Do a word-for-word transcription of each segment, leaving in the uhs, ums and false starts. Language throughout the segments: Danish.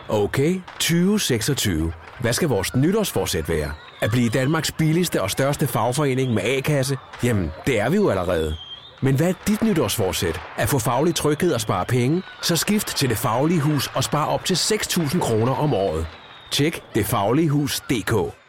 Okay, tyve seksogtyve. Hvad skal vores nytårsforsæt være? At blive Danmarks billigste og største fagforening med A-kasse? Jamen, det er vi jo allerede. Men hvad er dit nytårsforsæt? At få faglig tryghed og spare penge? Så skift til Det Faglige Hus og spare op til seks tusind kroner om året. Tjek det faglige hus punktum d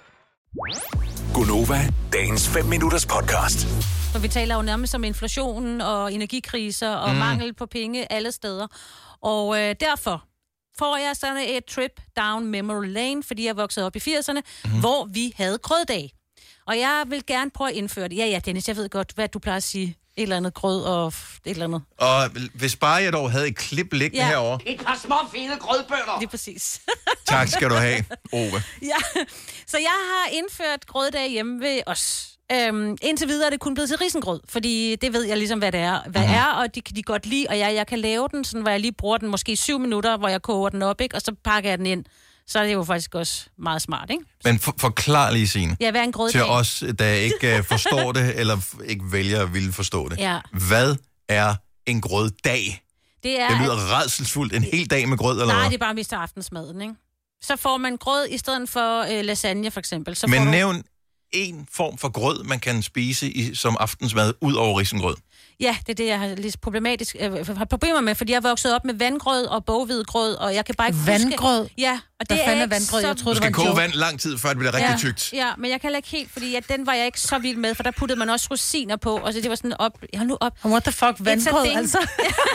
k. Gonova, dagens fem minutters podcast. For vi taler jo nærmest om inflationen og energikriser og mm. mangel på penge alle steder. Og øh, derfor får jeg sådan et trip down memory lane, fordi jeg voksede op i firserne, mm. hvor vi havde grøddag. Og jeg vil gerne prøve at indføre det. Ja, ja, Dennis, jeg ved godt, hvad du plejer at sige. Et eller andet grød og et eller andet. Og hvis bare jeg dog havde et klip liggende ja. herovre. Et par små fede grødbønner. Lige præcis. Tak skal du have, Ove. Ja, så jeg har indført grøddag hjemme ved os. Øhm, indtil videre er det kun blevet til risengrød, fordi det ved jeg ligesom, hvad det er, hvad mm-hmm. er og det kan de godt lide, og jeg, jeg kan lave den, sådan, hvor jeg lige bruger den måske syv minutter, hvor jeg koger den op, ikke? Og så pakker jeg den ind. Så er det jo faktisk også meget smart, ikke? Men for, forklar lige, Signe. Ja, hvad er en grøddag? Til os, der ikke uh, forstår det, eller f- ikke vælger at ville forstå det. Ja. Hvad er en grøddag? Det, er, det lyder at... rædselsfuldt. En hel dag med grød, eller Nej, hvad? det er bare mister aftensmaden, ikke? Så får man grød i stedet for øh, lasagne, for eksempel. Så Men får nævn du... en form for grød, man kan spise i, som aftensmad, ud over risengrød. Ja, det er det, jeg har lidt problematisk øh, har problemer med, fordi jeg er vokset op med vandgrød og boghvedegrød, og jeg kan bare ikke vandgrød? Huske... Ja, og det Hvad er er vandgrød? Så... Jeg troede, du skal det var en koge joke. vand lang tid, før det bliver rigtig ja, tykt. Ja, men jeg kan heller ikke helt, fordi at den var jeg ikke så vild med, for der puttede man også rosiner på, og så det var sådan op... Hold nu op. What the fuck, vandgrød, altså?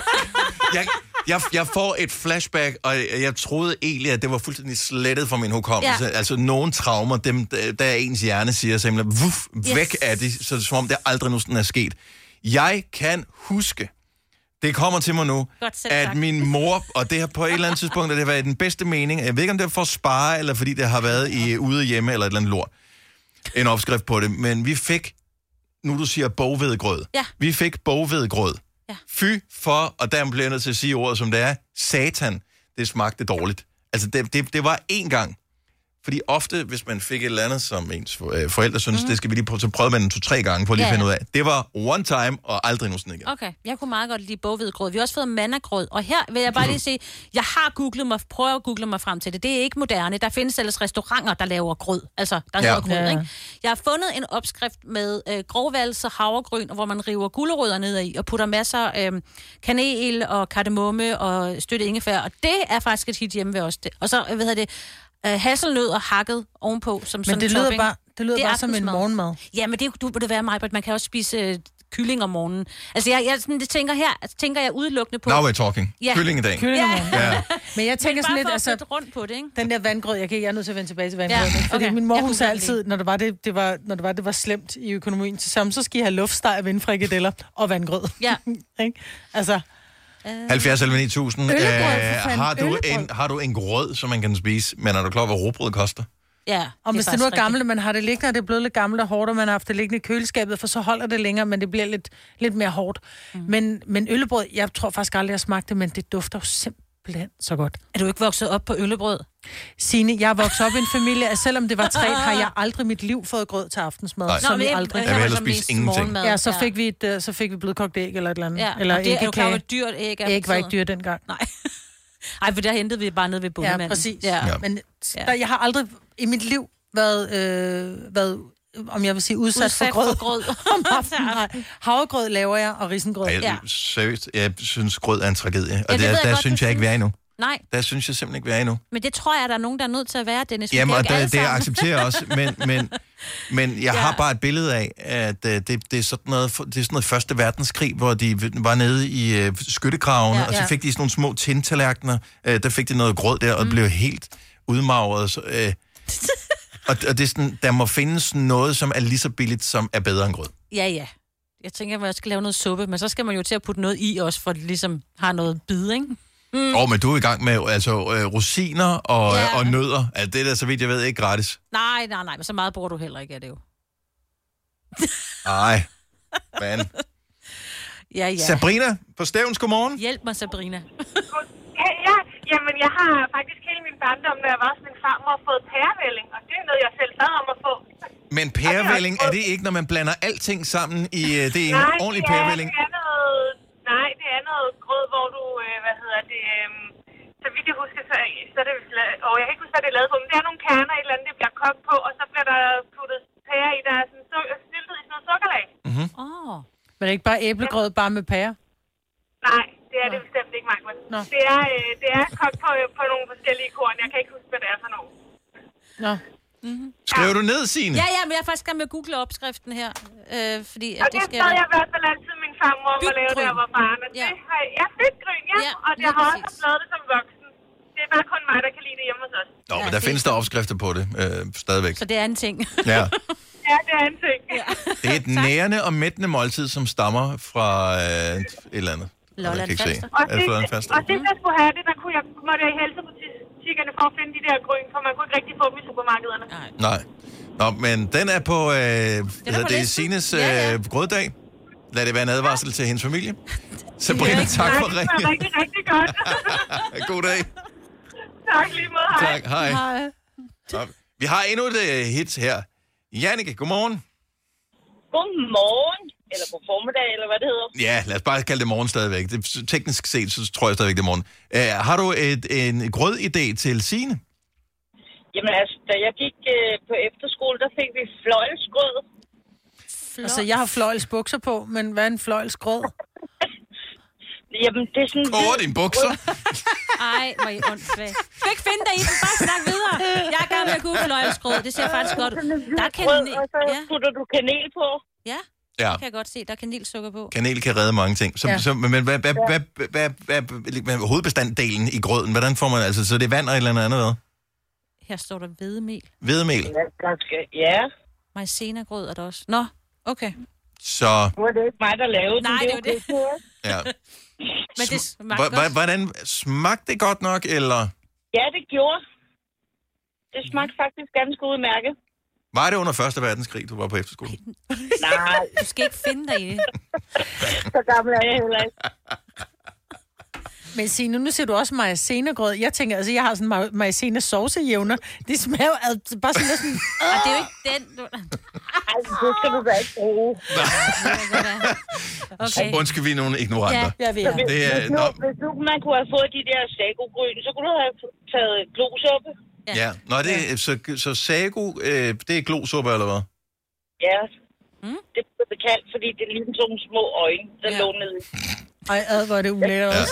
jeg, jeg, jeg får et flashback, og jeg, jeg troede egentlig, at det var fuldstændig slettet fra min hukommelse. Ja. Altså, nogle traumer, dem, der er ens hjerne siger simpelthen, vuff, yes. væk af det, så det er som om, det aldrig nogensinde er sket. Jeg kan huske, det kommer til mig nu, Godt, at min mor, og det har på et eller andet tidspunkt, at det har været i den bedste mening, jeg ved ikke, om det er for at spare, eller fordi det har været i ude hjemme, eller et eller andet lort, en opskrift på det, men vi fik, nu du siger bogvedegrød, ja. vi fik bogvedegrød. Ja. Fy for, og der bliver jeg nødt til at sige ordet, som det er, satan, det smagte dårligt. Altså, det, det, det var én gang. Fordi ofte, hvis man fik et eller andet, som ens forældre synes, mm-hmm. det skal vi lige prøve, så prøvede man den to-tre gange for at lige ja, ja. finde ud af. Det var one time, og aldrig nogensinde igen. Okay, jeg kunne meget godt lide bogvedegrød. Vi har også fået mannagrød, og her vil jeg bare lige sige, jeg har googlet mig, prøvet at google mig frem til det. Det er ikke moderne. Der findes ellers restauranter, der laver grød. Altså, der ja. hedder grød, ja. ikke? Jeg har fundet en opskrift med øh, grovvalse, havregryn, hvor man river gulerødder ned i, og putter masser øh, kanel og kardemomme og støtte ingefær, og det er faktisk et hit hjemme ved os. Og så, hvad hedder det, Uh, hasselnød og hakket ovenpå som sådan Men det topping. lyder bare, det lyder det bare som en morgenmad. Ja, men det du burde være meget, at man kan også spise uh, kylling om morgenen. Altså jeg, jeg sådan, det tænker her, altså, tænker jeg udelukkende på. Now we're talking. Ja. Kylling i dag. Kylling om morgenen. Ja. Men jeg tænker men sådan lidt, altså rundt på det, ikke? Den der vandgrød, jeg kan jeg er nødt til at vende tilbage til vandgrød, ja, fordi okay. min mor hun sagde altid, når det var det, det var, når det var det var slemt i økonomien til sammen, så skal I have luftsteg og vindfrikadeller og vandgrød. Ja. Ikke? Altså halvfjerds elleve ni tusind. Øllebrød, øh, har, du en, har du en grød, som man kan spise, men er du klar, hvad råbrød koster? Ja, og hvis det nu er gammelt, man har det liggende, og det er blevet lidt gammelt og hårdt, og man har haft det liggende i køleskabet, for så holder det længere, men det bliver lidt, lidt mere hårdt. Mm. Men, men øllebrød, jeg tror faktisk aldrig, jeg smagte det, men det dufter jo simpelthen så godt. Er du ikke vokset op på øllebrød? Signe, jeg er vokset op i en familie, at selvom det var træt, har jeg aldrig i mit liv fået grød til aftensmad. Nej. Som Nå, jeg aldrig. Jeg vil hellere spise ingenting. Ja, så fik vi et, så fik vi blødkogt æg eller et eller andet. Ja, eller og det er jo klart, et dyrt æg. Æg var ikke dyrt dengang. Nej. Ej, for der hentede vi bare ned ved bondemanden. Ja, præcis. Ja. Ja. Men der, jeg har aldrig i mit liv været, øh, været om jeg vil sige, udsat, udsat for grød. For grød. om aftenen. Nej. Havregrød laver jeg, og risengrød. Ej, ja. Seriøst, jeg synes, grød er en tragedie. Og ja, der, jeg der godt, synes jeg ikke, vi er endnu. Nej. Der synes jeg simpelthen ikke, vi er endnu. Men det tror jeg, der er nogen, der er nødt til at være, Dennis. Jamen, og det, det jeg accepterer også, men, men, men jeg ja. har bare et billede af, at uh, det, det, er sådan noget, det er sådan noget første verdenskrig, hvor de var nede i uh, skyttegravene, ja, og så fik de sådan nogle små tintallerkener. Uh, der fik de noget grød der, og mm. blev helt udmagret. Så, uh, og, og det er sådan, der må findes noget, som er lige så billigt, som er bedre end grød. Ja, ja. Jeg tænker, at jeg skal lave noget suppe, men så skal man jo til at putte noget i også, for at det ligesom har noget bid, ikke? Mm. Oh, men du er i gang med altså, øh, rosiner og, ja. og nødder. Altså, det er der, så vidt jeg ved, ikke gratis. Nej, nej, nej, men så meget bruger du heller ikke af det jo. Nej, men... Ja, ja. Sabrina på Stævns, godmorgen. Hjælp mig, Sabrina. ja, ja, jamen jeg har faktisk hele min barndom, når jeg var hos min farmor, fået pærevælling, og det er noget, jeg selv bad om at få. Men pærevælling, er det ikke, når man blander alting sammen i uh, det er en nej, ordentlig det er, pærevælling? Det er noget, nej, det er noget grød, hvor du, øh, hvad hedder det, øh, så vidt jeg husker, så, så er det, og jeg kan ikke huske, hvad det er lavet på, men det er nogle kerner, et eller andet, det bliver kogt på, og så bliver der puttet pære i, der er sådan så, syltet i sådan noget sukkerlag. Mhm. Åh. Men det er ikke bare æblegrød, bare med pære? Nej, det er det bestemt ikke, Mark. Det er, øh, det er kogt på, på nogle forskellige korn. Jeg kan ikke huske, hvad det er for nogen. Nå. Mm-hmm. Skriver du ned, Signe? Ja, ja, men jeg er faktisk gerne med at google opskriften her. Øh, fordi, og at det, det skal sad jeg i hvert fald altid min farmor om at lave, da jeg var barn. Og ja. det har jeg, jeg fik gryn, ja. Ja, og jeg har præcis. også lavet det som voksen. Det er bare kun mig, der kan lide det hjemme hos os. Nå, men der findes der opskrifter på det, øh, stadigvæk. Så det er en ting. Ja. Ja, det er en ting. Ja. Det er et nærende og mættende måltid, som stammer fra øh, et eller andet. Lolland Falster. Og sidst, og sidst jeg skulle have det, der kunne jeg, måtte jeg i helsebutikkerne for at finde de der gryn, for man kunne ikke rigtig få dem i supermarkederne. Nej. Nej. Nå, men den er på, øh, er det, på det er listen. Signes øh, Ja, ja. grøddag. Lad det være en advarsel til hendes familie. Sabrina, tak for Det ringen. er rigtig, rigtig godt. God dag. Tak lige måde. Hej. Tak, hej. Hej. Nå, vi har endnu et uh, hit her. Jannike, godmorgen. Godmorgen. Eller på formiddag, eller hvad det hedder. Ja, lad os bare kalde det morgen stadigvæk. Det, teknisk set, så tror jeg stadigvæk, det er morgen. Uh, har du et, en grødidé til Signe? Jamen altså, da jeg gik øh, på efterskole, der fik vi fløjlsgrød. Altså, jeg har fløjlsbukser på, men hvad er en fløjlsgrød? Jamen, det er sådan... Over dine bukser. Ej, hvor I åndssvagt. Du kan ikke finde dig i den. Bare snak videre. Jeg er gerne med at google fløjlsgrød. Det ser faktisk godt ud. Der er kanel. Og så Ja. putter du kanel på. Ja, Ja, det kan jeg godt se. Der er kanelsukker på. kanel kan redde mange ting. Så, Ja. så, men hvad, hvad, hvad, hvad, hvad, hvad, hovedbestanddelen i grøden, hvordan får man altså? Så det er vand og et eller andet andet, hvad? Her står der hvedemel. Hvedemel. Ja, ganske. Ja. Majsenagrød er der også. Nå, okay. Så, Nu er det ikke mig, der lavede den. Nej, det var det. det. ja. Men det smagte Hva- hva- godt. Hvordan smagte det godt nok, eller Ja, det gjorde. Det smagte faktisk ganske udmærket. var det under første verdenskrig, du var på efterskole? Nej, Du skal ikke finde dig i det. så gammel er jeg heller ikke. Men Signe, nu ser du også maizena-grød. Jeg tænker, altså, jeg har sådan ma- maizena-saucejævner. Det smager jo altså bare sådan næsten... Og det er jo ikke den, du... Ej, det skal du da ikke bruge. Okay. Undskyld, vi er nogle ignoranter. Ja, vi er. Det er, Hvis nu, nå, hvis nu man kunne have fået de der sagogryn, så kunne du have taget glosuppe. ja. Nå, det er, så, så sago, øh, det er glosuppe, eller hvad? Ja. Mm. Det blev det kaldt, fordi det er ligesom sådan nogle små øjne, der Ja. lå nede i. Ej, ad, hvor er det ulækkert Ja. også.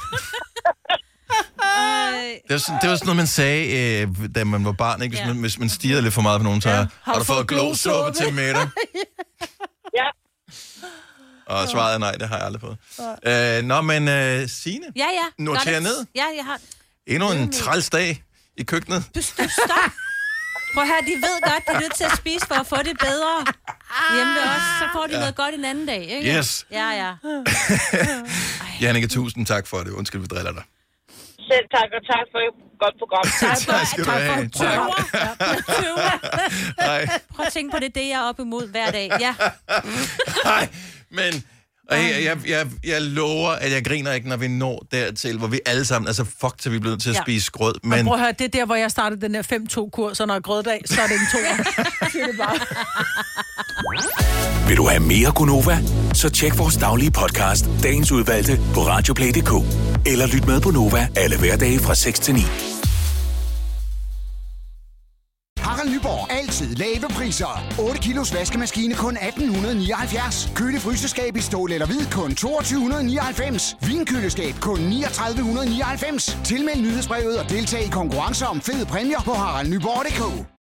Det var, sådan, det var sådan noget, man sagde, øh, da man var barn, ikke? Hvis, Ja. man, hvis man stirrede lidt for meget på nogen, så ja. har du fået glosuppe til middag? Ja. Og svaret er nej, det har jeg aldrig fået. Øh, nå, men uh, Signe, Ja, ja. Noter Nå, det- ned. Ja, jeg har... endnu en trælsdag i køkkenet. Du, du stop. Prøv at høre, de ved godt, de er nødt til at spise for at få det bedre. Hjemme ved os, så får de ja. noget godt en anden dag, ikke? Yes. Ja, ja. Jannike, tusind tak for det. Undskyld, vi driller dig. Selv tak, og tak for et godt program. Tak skal du have. Tak. Hej. Prøv at tænke på det, det jeg er op imod hver dag. Ja. Hej. Men og jeg, jeg, jeg, jeg lover, at jeg griner ikke, når vi når dertil, hvor vi alle sammen, altså fuck, til vi er blevet til at Ja. spise grød. Men... Men Prøv at høre, det er der, hvor jeg startede den der fem to-kurs, og når jeg er grøddag, så er det en toer. Siger det bare. Vil du have mere Gunova? Så tjek vores daglige podcast, dagens udvalgte, på radioplay punktum d k. Eller lyt med på Nova alle hverdage fra seks til ni. Harald Nyborg. Altid lave priser. otte kilos vaskemaskine kun atten nioghalvfjerds. Køle fryseskab i stål eller hvid kun toogtyve nioghalvfems. Vinkøleskab kun niogtredive nioghalvfems. Tilmeld nyhedsbrevet og deltag i konkurrencer om fede præmier på harald nyborg punktum d k.